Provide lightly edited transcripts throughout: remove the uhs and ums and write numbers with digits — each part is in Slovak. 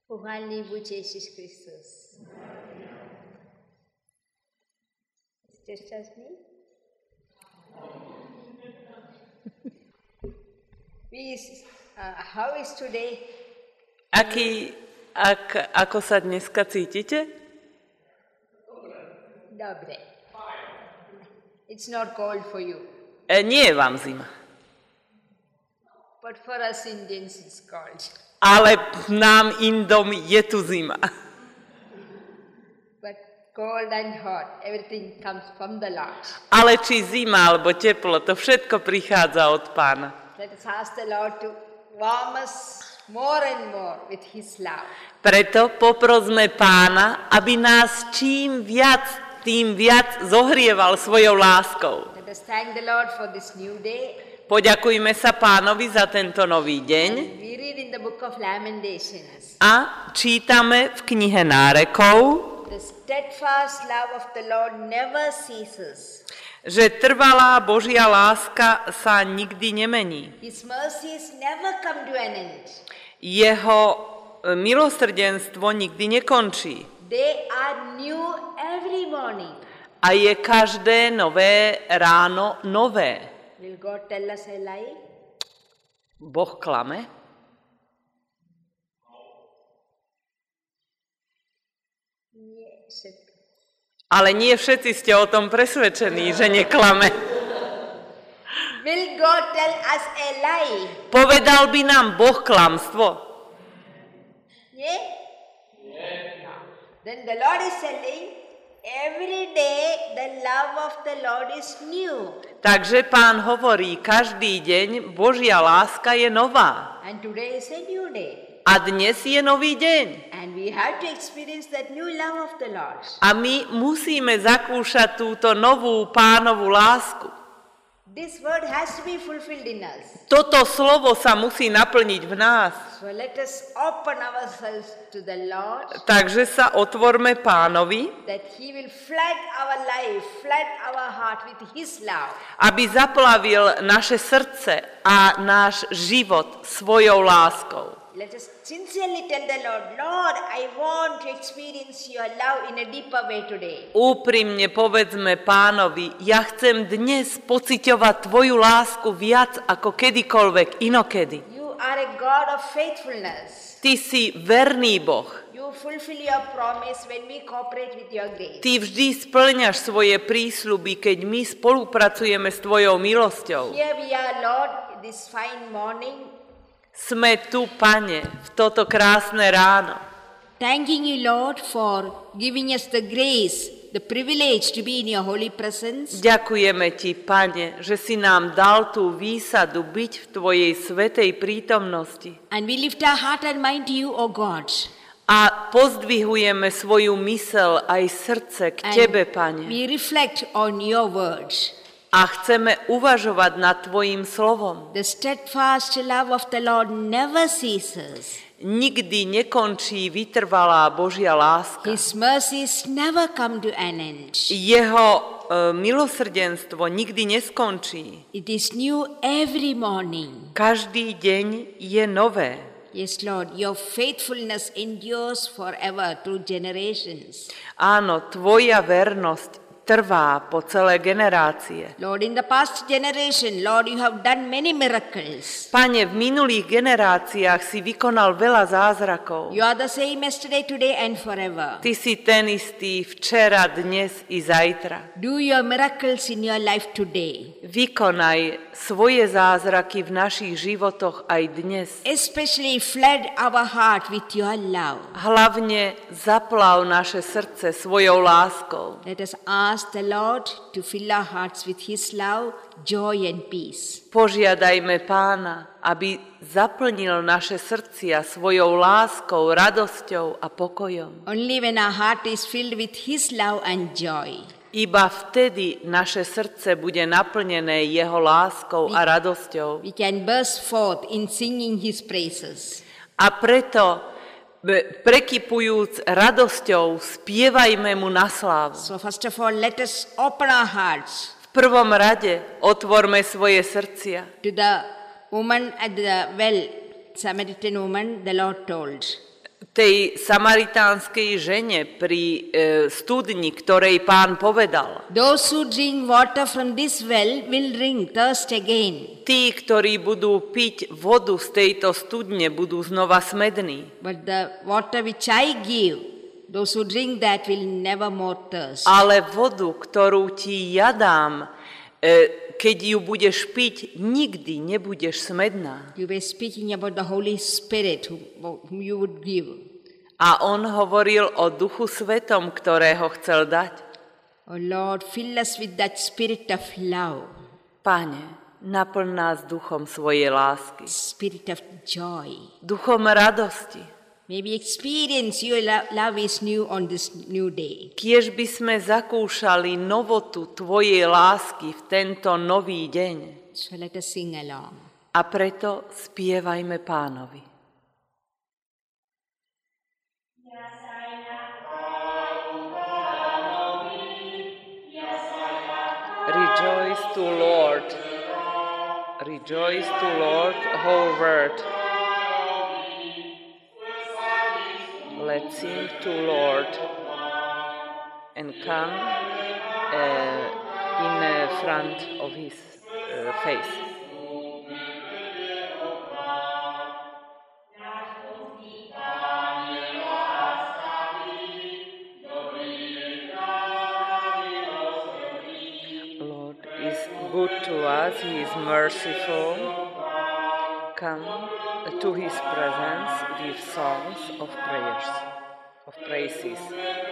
Pohálný buď Ježiš Kristus. Ste šťastní? How is today? Ako sa dneska cítite? Dobre. It's not cold for you. Nie je vám zima. But for us Indians it's cold. Ale nám Indom je tu zima. But cold and hot, everything comes from the Lord. Ale či zima alebo teplo, to všetko prichádza od Pána. Let us ask the Lord to warm us more and more with His love. Preto poprosme Pána, aby nás čím viac, tým viac zohrieval svojou láskou. Let us thank the Lord for this new day. Poďakujme sa Pánovi za tento nový deň. We read in the book of Lamentations. A čítame v knihe Nárekov, The steadfast love of the Lord never ceases. že trvalá Božia láska sa nikdy nemení. His mercies never come to an end. Jeho milosrdenstvo nikdy nekončí. They are new every morning. A je každé nové ráno nové. Will God tell us a lie? Boh klame? Ale nie všetci ste o tom presvedčení, že neklame. Will God tell us a lie? Povedal by nám Boh klamstvo? Yeah? No. Then the Lord is telling, every day the love of the Lord is new. Takže Pán hovorí, každý deň Božia láska je nová. And today is a new day. A dnes je nový deň. And we have to experience that new love of the Lord. A my musíme zakúšať túto novú Pánovu lásku. This word has to be fulfilled in us. Toto slovo sa musí naplniť v nás. So let us open ourselves to the Lord. Takže sa otvorme Pánovi, That He will flood our life, flood our heart with His love. aby zaplavil naše srdce a náš život svojou láskou. Let us sincerely tell the Lord, Lord, I want to experience your love in a deeper way today. Úprimne povedzme Pánovi, ja chcem dnes pociťovať tvoju lásku viac ako kedykoľvek inokedy. You are a God of faithfulness. Ty si verný Boh. You fulfill your promise when we cooperate with your grace. Ty vždy spĺňaš svoje prísľuby, keď my spolupracujeme s tvojou milosťou. Here we are, Lord, this fine morning. Sme tu, Pane, v toto krásne ráno. Thanking you, Lord, for giving us the grace, the privilege to be in your holy presence. Ďakujeme ti, Pane, že si nám dal tú výsadu byť v tvojej svätej prítomnosti. And we lift our heart and mind to you, O God. A pozdvihujeme svoju mysel aj srdce k tebe, Pane. We reflect on your words. A chceme uvažovať nad tvojim slovom. The steadfast love of the Lord never ceases. Nikdy nekončí vytrvalá Božia láska. His mercies never come to an end. Jeho milosrdenstvo nikdy neskončí. It is new every morning. Každý deň je nové. Yes, Lord, your faithfulness endures forever through generations. Áno, tvoja vernosť trvá po celé generácie. Lord, in the past generation, Lord, you have done many miracles. Pane, v minulých generáciách si vykonal veľa zázrakov. You are the same yesterday, today and forever. Ty si ten istý včera, dnes i zajtra. Do your miracles in your life today. Vykonaj svoje zázraky v našich životoch aj dnes. Especially flood our heart with your love. Hlavne zaplav naše srdce svojou láskou. Let us ask the Lord to fill our hearts with His love, joy and peace. Požiadajme Pána, aby zaplnil naše srdcia svojou láskou, radosťou a pokojom. Only when our heart is filled with His love and joy. Iba vtedy naše srdce bude naplnené jeho láskou a radosťou. We can burst forth in singing His praises. A preto, prekypujúc radosťou, spievajme mu na slávu. So first of all, let us open our hearts. V prvom rade otvorme svoje srdcia. To the woman at the well, Samaritan woman, the Lord told. tej samaritánskej žene pri studni, ktorej Pán povedal. Those who drink water from this well will thirst again. Tí, ktorí budú piť vodu z tejto studne, budú znova smední. But the water which I give, those who drink that will never more thirst. Ale vodu, ktorú ti ja dám, keď ju budeš piť, nikdy nebudeš smedná. You were speaking about the Holy Spirit whom you would give. A on hovoril o Duchu Svetom, ktorého chcel dať. Oh Lord, fill us with that spirit of love. Pane, naplň nás duchom svojej lásky. Spirit of joy. Duchom radosti. May we experience your love is new on this new day. Kiež by sme zakúšali novotu tvojej lásky v tento nový deň. So let us sing along. A preto spievajme Pánovi. Rejoice to Lord. Rejoice to Lord, whole world. Let's sing to Lord and come in front of his face. Lord is good to us, he is merciful. Come to his presence with songs of prayers, of praises.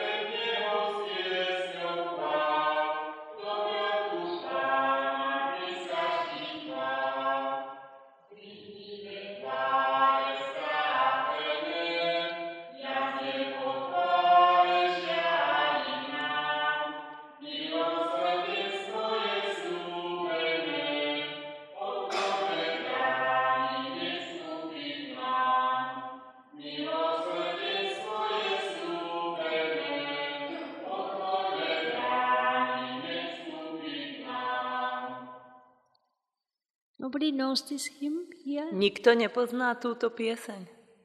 Nobody knows this hymn here? Nikto nepozná túto pieseň.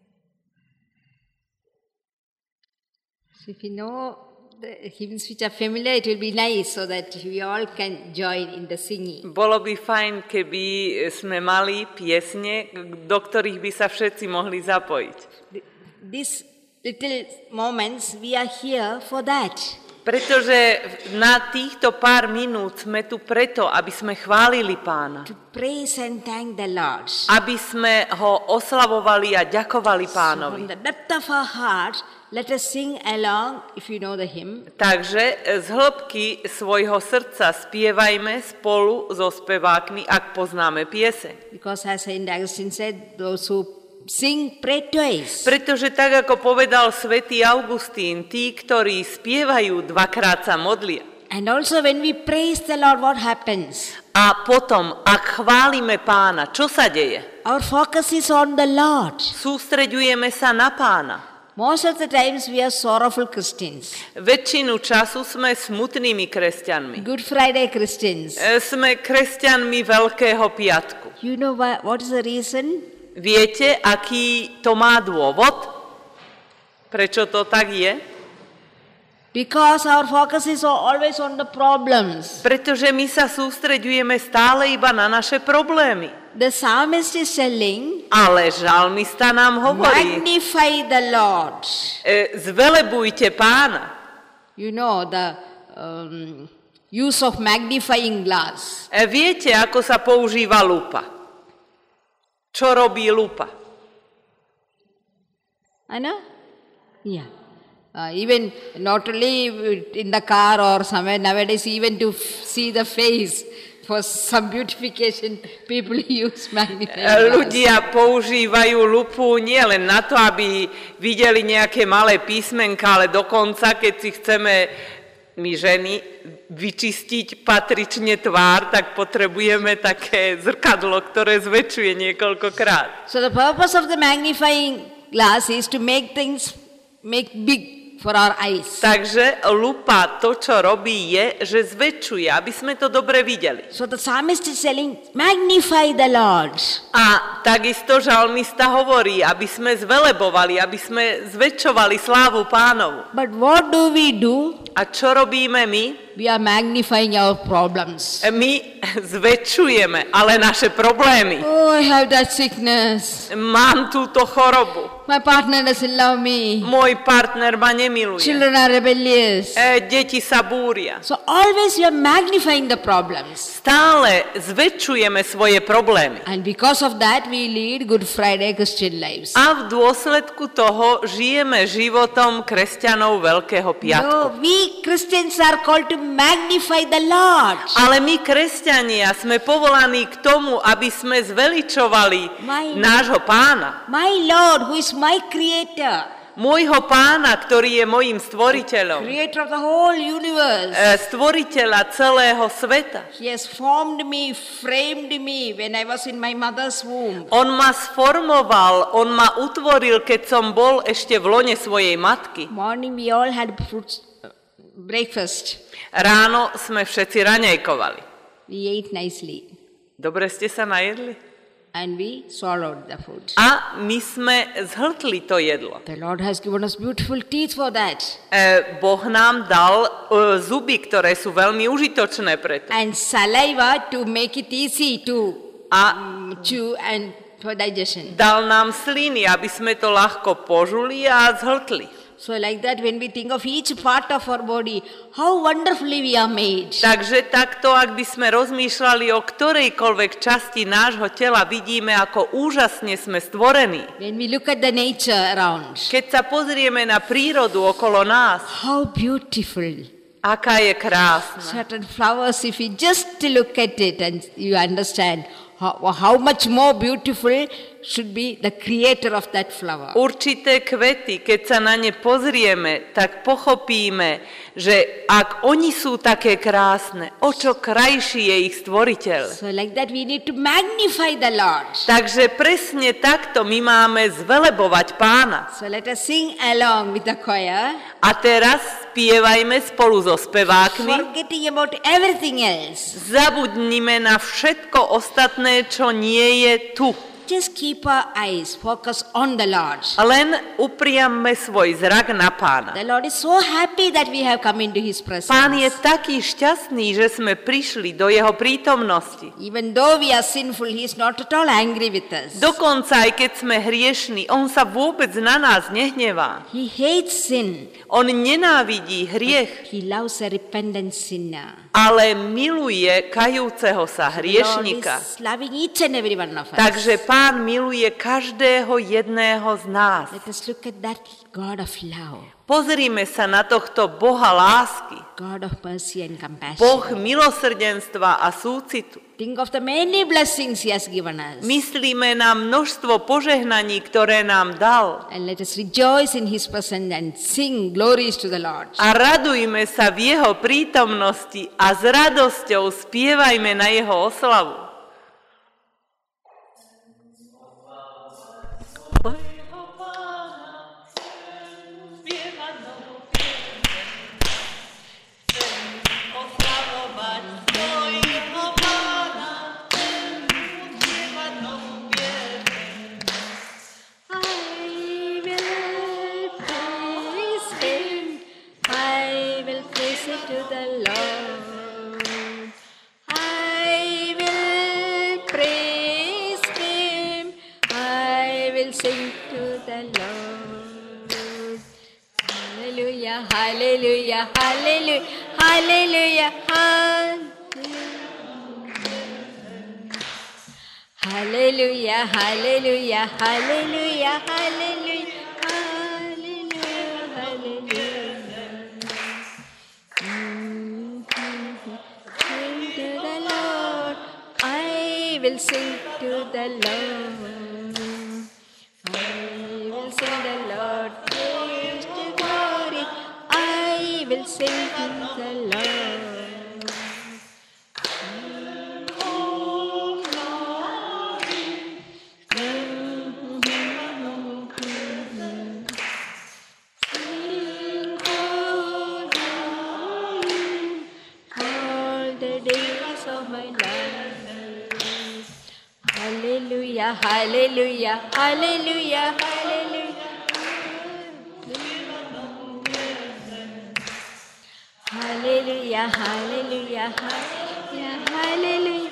So if you know the hymns which are familiar, it will be nice so that we all can join in the singing. Bolo by fajn, keby sme mali piesne, do ktorých by sa všetci mohli zapojiť. These little moments, we are here for that. Pretože na týchto pár minút sme tu preto, aby sme chválili Pána. To praise and thank the Lord. Aby sme ho oslavovali a ďakovali Pánovi. From the depth of our heart, let us sing along, if you know the hymn. Takže z hĺbky svojho srdca spievajme spolu so spevákmi, ak poznáme pieseň. Because as Saint Augustine said, those who sing, pray twice. Pretože tak, ako povedal svätý Augustín, tí, ktorí spievajú, dvakrát sa modlia. And also when we praise the Lord, what happens? A potom, ak chválime Pána, čo sa deje? Our focus is on the Lord. Sústreďujeme sa na Pána. Most of the times we are sorrowful Christians. Väčšinu času sme smutnými kresťanmi. Good Friday Christians. Sme kresťanmi Veľkého piatku. You know what is the reason? Viete, aký to má dôvod? Prečo to tak je? Because our focus is always on the problems. Pretože my sa sústreďujeme stále iba na naše problémy. The psalmist is telling, ale žalmista nám hovorí, magnify the Lord. Zvelebujte Pána. You know the use of magnifying glass. Viete, ako sa používa lupa? Čo robí lupa? Anna? Yeah. Even not only in the car or somewhere, nowadays even to see the face for some beautification, people use magnifying glass. Ľudia používajú lupu nielen na to, aby videli nejaké malé písmenka, ale dokonca, keď si chceme my ženy vyčistiť patrične tvár, tak potrebujeme také zrkadlo, ktoré zväčšuje niekoľkokrát. So the purpose of the magnifying glass is to make things big for our eyes. Takže lupa to, čo robí, je, že zväčšuje, aby sme to dobre videli. So the psalmist is telling, magnify the Lord. A takisto žalmista hovorí, aby sme zvelebovali, aby sme zväčšovali slávu Pánovu. But what do we do? A čo robíme my? We are magnifying our problems. My zväčšujeme, ale naše problémy. Oh, I have that sickness. Mám túto chorobu. My partner doesn't love me. Môj partner ma nemiluje. Children are rebellious. Deti sa búria. So always we are magnifying the problems. Stále zväčšujeme svoje problémy. And because of that we lead Good Friday Christian lives. A v dôsledku toho žijeme životom kresťanov Veľkého piatku. No, we Christians are called to magnify the Lord. Ale my, kresťania, sme povolaní k tomu, aby sme zveličovali nášho Pána. My Lord, who is my creator. Môjho Pána, ktorý je mojím stvoriteľom. Creator of the whole universe. Stvoriteľa celého sveta. He has formed me, framed me when I was in my mother's womb. On ma sformoval, on ma utvoril, keď som bol ešte v lone svojej matky. Morning we all had breakfast. Ráno sme všetci raňajkovali. We ate nicely. Dobre ste sa najedli? And we swallowed the food. A my sme zhltli to jedlo. The Lord has given us beautiful teeth for that. Boh nám dal zuby, ktoré sú veľmi užitočné pre to. And saliva to make it easy to chew and for digestion. Dal nám sliny, aby sme to ľahko požuli a zhltli. So like that, when we think of each part of our body, how wonderfully we are made. Takže takto, ak by sme rozmýšľali o ktorejkoľvek časti nášho tela, vidíme, ako úžasne sme stvorení. When we look at the nature around, Keď sa pozrieme na prírodu okolo nás, how beautiful. aká je krásna. Certain flowers, if you just look at it and you understand how much more beautiful should be the creator of that flower. Určité kvety, keď sa na ne pozrieme, tak pochopíme, že ak oni sú také krásne, o čo krajší je ich stvoriteľ. So like that we need to magnify the Lord. Takže presne takto my máme zvelebovať Pána. So let us sing along with the choir. A teraz spievajme spolu so spevákmi. Forgetting about everything else. Zabudnime na všetko ostatné, čo nie je tu. Just keep our eyes focused on the Lord. Len upriamme svoj zrak na Pána. The Lord is so happy that we have come into His presence. Pán je taký šťastný, že sme prišli do jeho prítomnosti. Even though we are sinful, He is not at all angry with us. Dokonca aj keď sme hriešni, on sa vôbec na nás nehnevá. He hates sin. On nenávidí hriech, He loves a repentant sinner. ale miluje kajúceho sa hriešnika. The Lord is loving each and every one of us. Takže Pán miluje každého jedného z nás. Let us look at that God of love, Pozrime sa na tohto Boha lásky, God of mercy and compassion. Boh milosrdenstva a súcitu. Think of the many blessings He has given us. Myslíme na množstvo požehnaní, ktoré nám dal. And let us rejoice in His presence and sing glories to the Lord. A radujme sa v jeho prítomnosti a s radosťou spievajme na jeho oslavu. Hallelujah, hallelujah, hallelujah, hallelujah, hallelujah, hallelujah, hallelujah, will sing to the Lord. I will sing the Lord, praise to glory. I will sing to the Lord. Sing hallelujah, hallelujah, hallelujah, hallelujah. Hallelujah, hallelujah, hallelujah, hallelujah.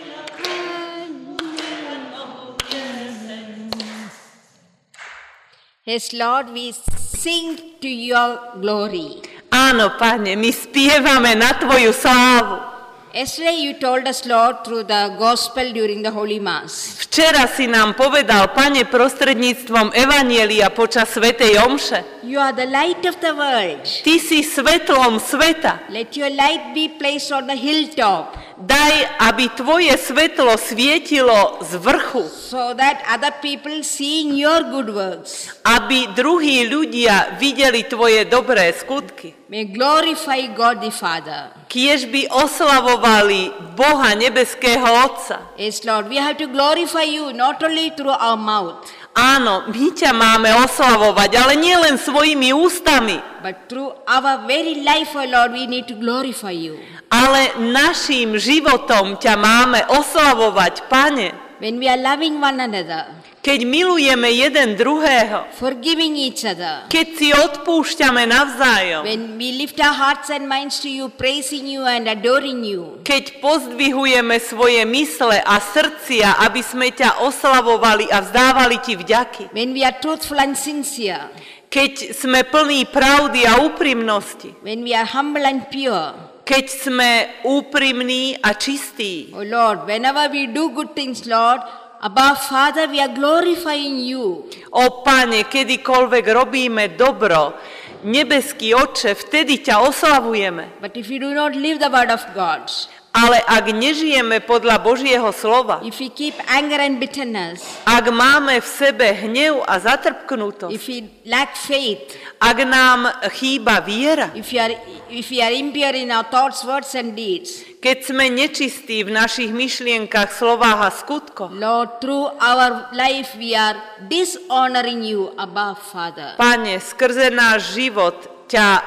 Yes, Lord, we sing to your glory. Áno, Pane, my spievame na Tvoju slávu. Yesterday you told us, Lord, through the gospel during the Holy Mass. Včera si nám povedal, Pane, prostredníctvom Evanjelia počas svätej omše. You are the light of the world. Ty si svetlom sveta. Let your light be placed on the hilltop, Daj, aby Tvoje svetlo svietilo z vrchu, so that other people seeing your good works aby druhí ľudia videli Tvoje dobré skutky. may glorify God the Father. Kiež by oslavovali Boha nebeského Otca. Yes, Lord, we have to glorify you not only through our mouth, Áno, my ťa máme oslavovať, ale nie len svojimi ústami, but through our very life, oh Lord, we need to glorify you. ale naším životom ťa máme oslavovať, Pane. When we are loving one another, Keď milujeme jeden druhého, forgiving each other, keď si odpúšťame navzájom, when we lift our hearts and minds to you, praising you and adoring you, keď pozdvihujeme svoje mysle a srdcia, aby sme ťa oslavovali a vzdávali ti vďaky, when we are truthful and sincere, keď sme plní pravdy a úprimnosti, when we are humble and pure, keď sme úprimní a čistí. oh Lord, whenever we do good things, Lord, above Father, we are glorifying you. O Pane, kedykoľvek robíme dobro, nebeský Otče, vtedy ťa oslavujeme. But if we do not live the word of God, Ale ak nežijeme podľa Božieho slova, if we keep anger and bitterness, ak máme v sebe hnev a zatrpknutosť, if we lack faith, ak nám chýba viera, if we are impure in our thoughts, words and deeds, keď sme nečistí v našich myšlienkach, slovách a skutkoch, Lord, through our life we are dishonoring you above Father. Pane, skrze náš život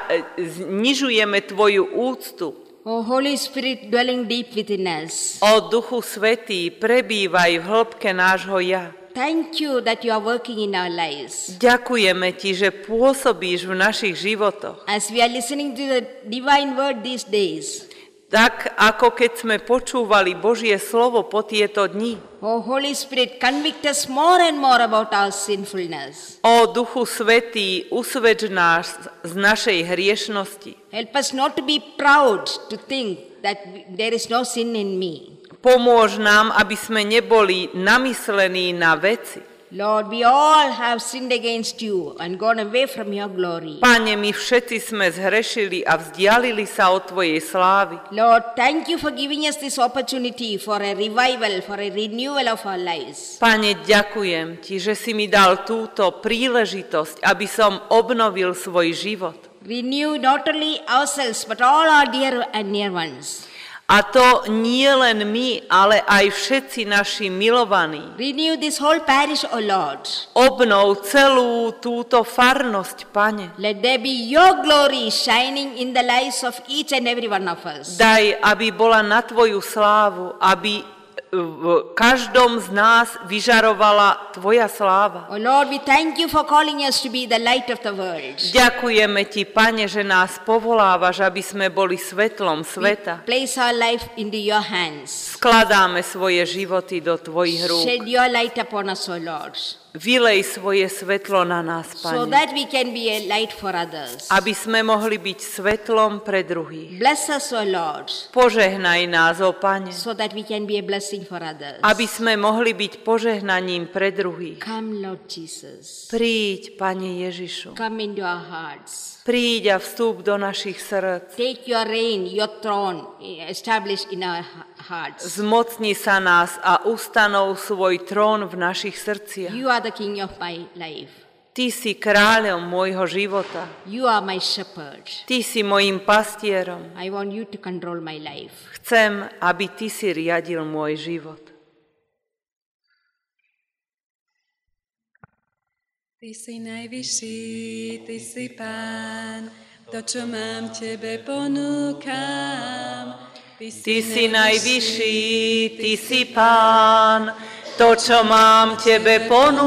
znižujeme Tvoju úctu. O Holy Spirit dwelling deep within us, O Duchu Svätý, prebývaj v hĺbke nášho ja. thank you that you are working in our lives. Ďakujeme Ti, že pôsobíš v našich životoch. As we are listening to the divine word these days, Tak, ako keď sme počúvali Božie slovo po tieto dni. O Holy Spirit, convict us more and more about our sinfulness. O Duchu Svätý, usvedč nás z našej hriešnosti. Help us not to be proud to think that there is no sin in me. Pomôž nám, aby sme neboli namyslení na veci. Lord, we all have sinned against you and gone away from your glory. Pane, my všetci sme zhrešili a vzdialili sa od Tvojej slávy. Lord, thank you for giving us this opportunity for a revival, for a renewal of our lives. Pane, ďakujem Ti, že si mi dal túto príležitosť, aby som obnovil svoj život. Renew not only ourselves, but all our dear and near ones. A to nie len my, ale aj všetci naši milovaní. Renew this whole parish, O Lord. Obnov celú túto farnosť, Pane. Let there be your glory shining in the lives of each and every one of us. Daj, aby bola na Tvoju slávu, aby v každom z nás vyžarovala Tvoja sláva. O Lord, we thank you for calling us to be the light of the world. Ďakujeme Ti, Pane, že nás povolávaš, aby sme boli svetlom sveta. Place our life into your hands. Skladáme svoje životy do Tvojich rúk. Shed your light upon us, O Lord, Vylej svoje svetlo na nás, so Pane, that we can be a light for others. aby sme mohli byť svetlom pre druhých. Bless us, O Lord, Požehnaj nás, ó Pane, so that we can be a blessing for others. aby sme mohli byť požehnaním pre druhých. Come, Lord Jesus. Príď, Pane Ježišu. Come into our hearts. Príď a vstúp do našich srdc. Take your reign, your throne, established in our hearts. Zmocni sa nás a ustanov svoj trón v našich srdciach. You are the king of my life. Ty si kráľom môjho života. You are my shepherd. Ty si mojím pastierom. I want you to control my life. Chcem, aby Ty si riadil môj život. Ty si najvyšší, Ty si Pán, to, čo mám, Tebe ponúkam. Ty si najvyšší, Ty si Pán, To, čo mám, tebe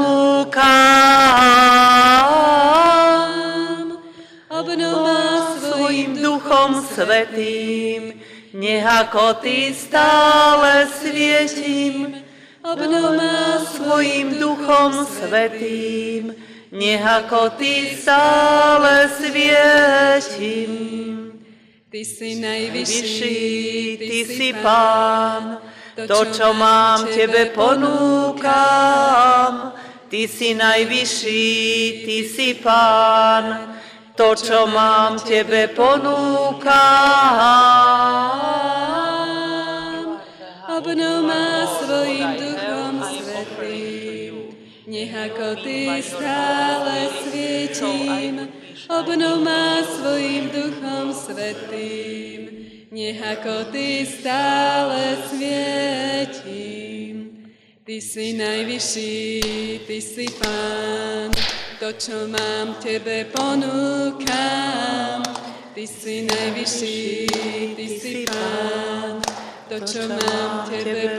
ponúkam. Obnov ma Svojím Duchom Svätým, nech ako Ty stále svietím. obnov ma Svojím Duchom Svätým, nech ako Ty stále svietím. Ty si najvyšší, Ty si Pán, to, čo mám, tebe ponúkam. Ty si najvyšší, Ty si Pán, to, čo mám, tebe ponúkam. obnov ma svojím Duchom Svätým, nech ako Ty stále svietím. Obnov ma svojím Duchom Svätým, nech ako Ty stále svietím. Ty si najvyšší, Ty si Pán, to, čo mám, tebe ponúkam. Ty si najvyšší, Ty si Pán, to, čo mám, tebe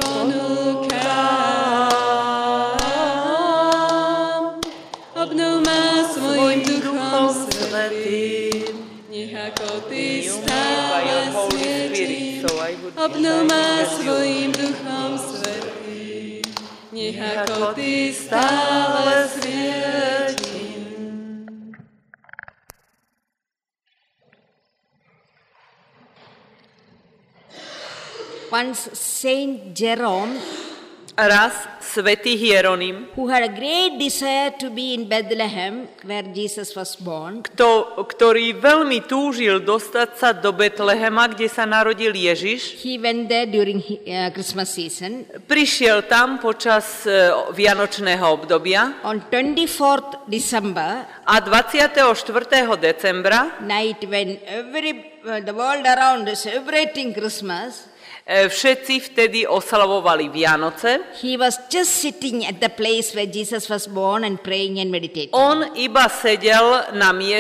ponúkam. Obnov ma svojím Duchom Svätým, nech ako Ty stále svietím. Obnov ma svojím Duchom Svätým, nech ako Ty stále svietím. Once Saint Jerome, Raz svätý Hieronym, who had a great desire to be in Bethlehem, where Jesus was born, ktorý veľmi túžil dostať sa do Betlehema, kde sa narodil Ježiš, he went there during Christmas season. prišiel tam počas vianočného obdobia On 24th December, a 24. decembra night when the world around is celebrating Christmas, všetci vtedy oslavovali Vianoce. he was just sitting at the place where Jesus was born and praying and meditating. On iba sedel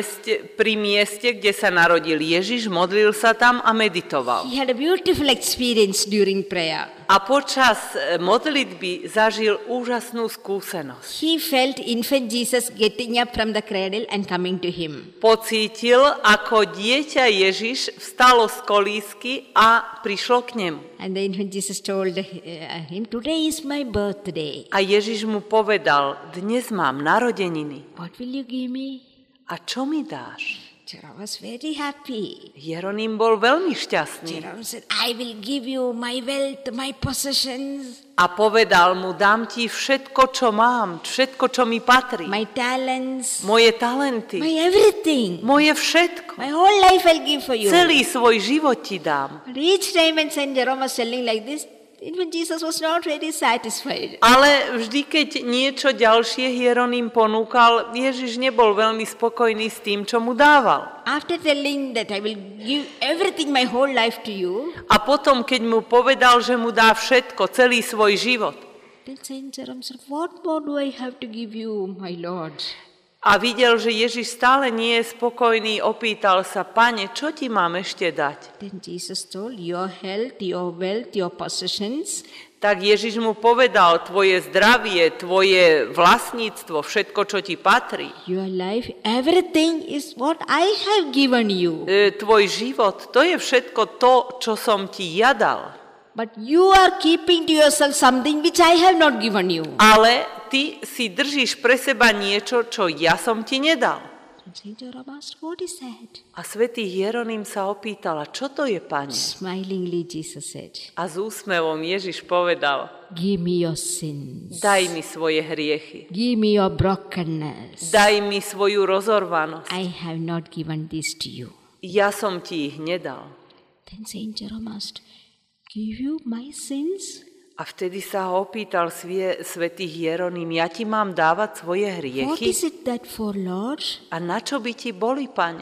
pri mieste, kde sa narodil Ježiš, modlil sa tam a meditoval. He had a beautiful experience during prayer. A počas modlitby zažil úžasnú skúsenosť. He felt infant Jesus getting up from the cradle and coming to him. Pocítil, ako dieťa Ježiš vstalo z kolísky a prišlo k nemu. And the infant Jesus told him, "Today is my birthday. A Ježiš mu povedal, dnes mám narodeniny. What will you give me?" A čo mi dáš? Jerome was very happy. Hieronym bol veľmi šťastný. Jerome said, "I will give you my wealth, my possessions, A povedal mu, dám ti všetko, čo mám, všetko, čo mi patrí. my talents, Moje talenty, my everything. moje všetko. My whole life I'll give for you." Celý svoj život ti dám. But each time when Saint Jerome was telling like this, even Jesus was not very satisfied. Ale vždy, keď niečo ďalšie Hieronym ponúkal, Ježiš nebol veľmi spokojný s tým, čo mu dával. After telling that I will give everything, my whole life to you, A potom, keď mu povedal, že mu dá všetko, celý svoj život, then Saint Jerome said, "What more do I have to give you, my Lord?" a videl, že Ježiš stále nie je spokojný, opýtal sa, Pane, čo ti mám ešte dať? Then Jesus told, "Your health, your wealth, your possessions, Tak Ježiš mu povedal, tvoje zdravie, tvoje vlastníctvo, všetko, čo ti patrí, your life, everything is what I have given you. tvoj život, to je všetko to, čo som ti ja dal. But you are keeping to yourself something which I have not given you." Ale ty si držíš pre seba niečo, čo ja som ti nedal. And Saint Jerome asked, "What is that?" A svätý Hieronym sa opýtala, čo to je, Pane? Smilingly Jesus said, A s úsmevom Ježiš povedal, "Give me your sins. daj mi svoje hriechy, Give me your brokenness. daj mi svoju rozorvanosť. I have not given this to you." Ja som ti ich nedal. Then Saint Jerome asked, "Give you my sins?" A vtedy sa ho opýtal svätý Hieronym, ja ti mám dávať svoje What hriechy? is it that for, Lord? A na čo by ti boli, Pane?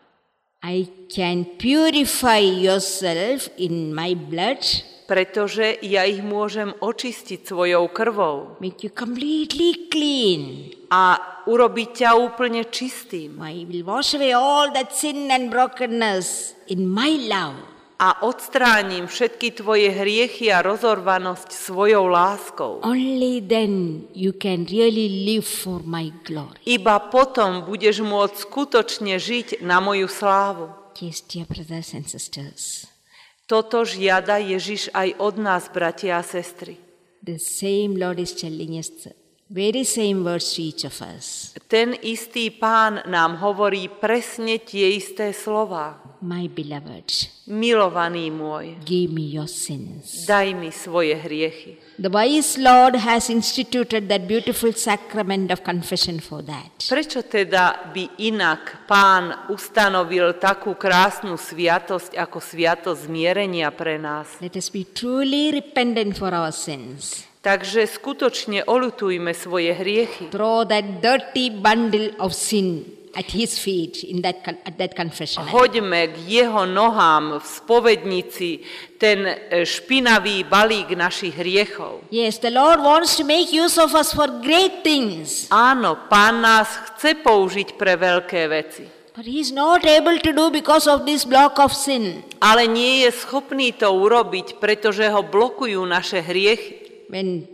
I can purify yourself in my blood, Pretože ja ich môžem očistiť svojou krvou make you completely clean. a urobiť ťa úplne čistým. I will wash away all that sin and brokenness in my love. a odstránim všetky tvoje hriechy a rozorvanosť svojou láskou. Only then you can really live for my glory. Iba potom budeš môcť skutočne žiť na moju slávu. Yes, dear brothers and sisters. Toto žiada Ježiš aj od nás, bratia a sestry. The same Lord is telling us the very same words to each of us. Ten istý Pán nám hovorí presne tie isté slová. My beloved, Milovaný môj, give me your sins. daj mi svoje hriechy. The wise Lord has instituted that beautiful sacrament of confession for that. Prečo teda by inak Pán ustanovil takú krásnu sviatosť ako sviatosť zmierenia pre nás? Let us be truly repentant for our sins. Takže skutočne oľutujme svoje hriechy. Throw that dirty bundle of sin at his feet at that confession. Hoďme k jeho nohám v spovednici ten špinavý balík našich hriechov. Yes, the Lord wants to make use of us for great things. Áno, Pán nás chce použiť pre veľké veci. But he is not able to do because of this block of sin. Ale nie je schopný to urobiť, pretože ho blokujú naše hriechy. When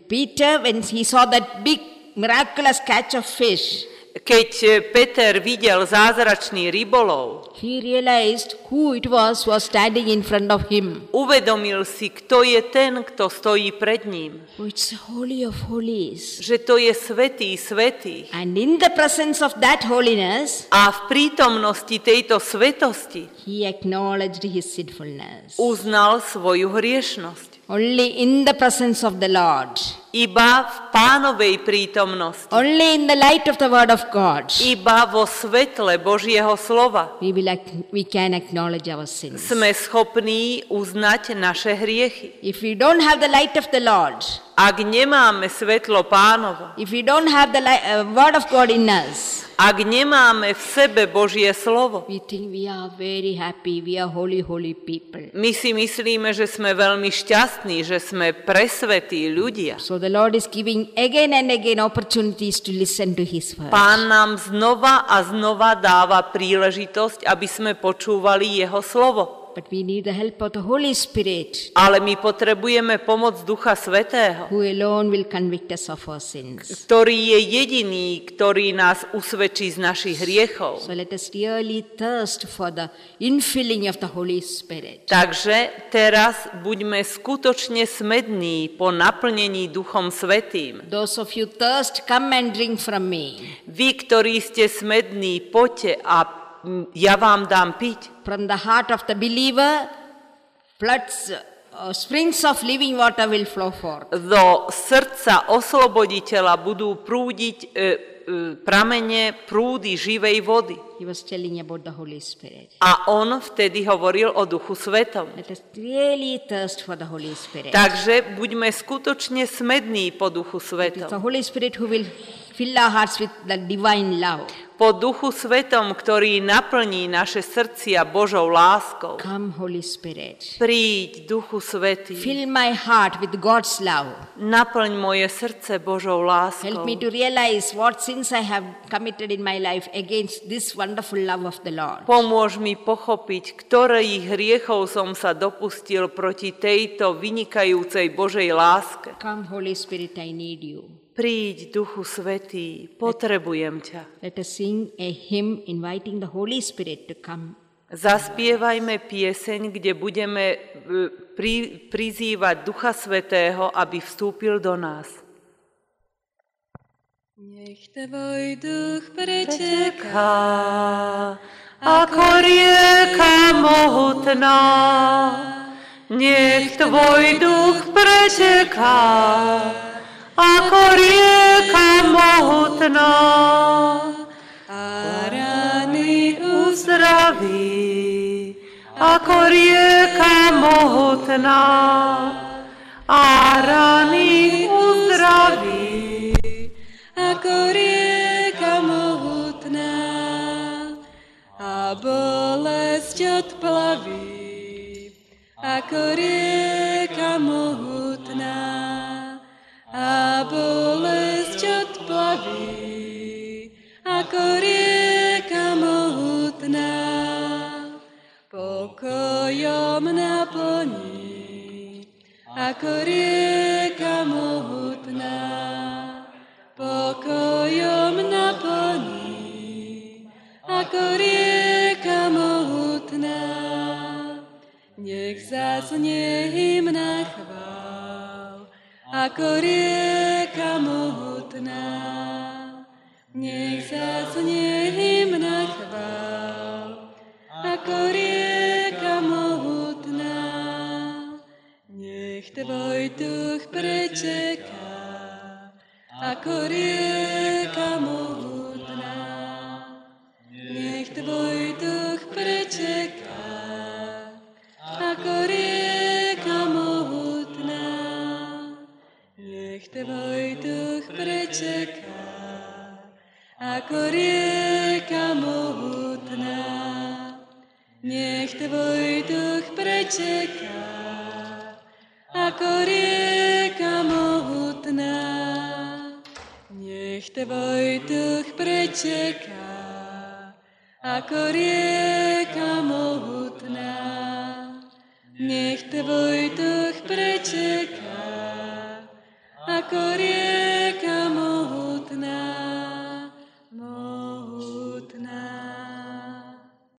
he saw that big miraculous catch of fish, Keď Peter videl zázračný rybolov, he realized who it was standing in front of him. uvedomil si, kto je ten, kto stojí pred ním. Oh, it's the Holy of Holies. Že to je svätý svätých. And in the presence of that holiness, A v prítomnosti tejto svetosti he acknowledged his sinfulness. uznal svoju hriešnosť. Only in the presence of the Lord, Iba v Pánovej prítomnosti, only in the light of the Word of God, iba vo svetle Božieho slova we can acknowledge our sins. sme schopní uznať naše hriechy. If we don't have the light of the Lord, Ak nemáme svetlo Pánovo, if we don't have the Word of God in us, ak nemáme v sebe Božie slovo, we think we are very happy, we are holy, holy people. my si myslíme, že sme veľmi šťastní, že sme presvetí ľudia. So the Lord is giving again and again opportunities to listen to His word. Pán nám znova a znova dáva príležitosť, aby sme počúvali jeho slovo. But we need the help of the Holy Spirit, Ale my potrebujeme pomoc Ducha Svätého, who alone will convict us of our sins. ktorý je jediný, ktorý nás usvedčí z našich hriechov. So let us really thirst for the infilling of the Holy Spirit. Takže teraz buďme skutočne smední po naplnení Duchom Svätým. Those of you thirst, come and drink from me. Vy, ktorí ste smední, poďte a ja vám dám piť. From the heart of the believer, floods, springs of living water will flow forth. Do srdca osloboditeľa budú prúdiť pramene, prúdy živej vody. He was telling about the Holy Spirit. A on vtedy hovoril o Duchu Svetom. Let us really thirst for the Holy Spirit. Takže buďme skutočne smední po Duchu It's Svetom. the Holy Spirit who will fill our hearts with the divine love. Po Duchu Svetom, ktorý naplní naše srdcia Božou láskou. Come, Holy Spirit. Príď, Duchu Svätý. Fill my heart with God's love. Naplň moje srdce Božou láskou. Help me to realize what sins I have committed in my life against this wonderful love of the Lord. Pomôž mi pochopiť, ktorých hriechov som sa dopustil proti tejto vynikajúcej Božej láske. Come, Holy Spirit, I need you. Príď, Duchu Svätý, potrebujem ťa. Let us sing a hymn inviting the Holy Spirit to come. Zaspievajme pieseň, kde budeme prizývať Ducha Svätého, aby vstúpil do nás. Nech tvoj duch preteká, Ako rieka mohutná, nech tvoj duch preteká, ako rieka mohutná, a rány uzdraví, ako rieka mohutná, a rany uzdraví, ako rieka mohutná, a bolesť odplaví, ako rieka mohutná, a bolesť odplaví, ako rieka mohutná. Pokojom na ako rieka mohutná, pokojom naplní, ako rieka mohutná. Nech zaznie hymna chvál, ako rieka mohutná. Nech zaznie hymna chvál, ako rieka mohutná. Nech tvoj duch prečeká, ako rieka mohutná. Nech tvoj duch prečeká, ako rieka mohutná. Nech tvoj duch prečeká, ako rieka mohutná. Nech tvoj duch prečeká, ako rieka mohutná. Nech tvoj duch prečeká, ako rieka mohutná. Nech tvoj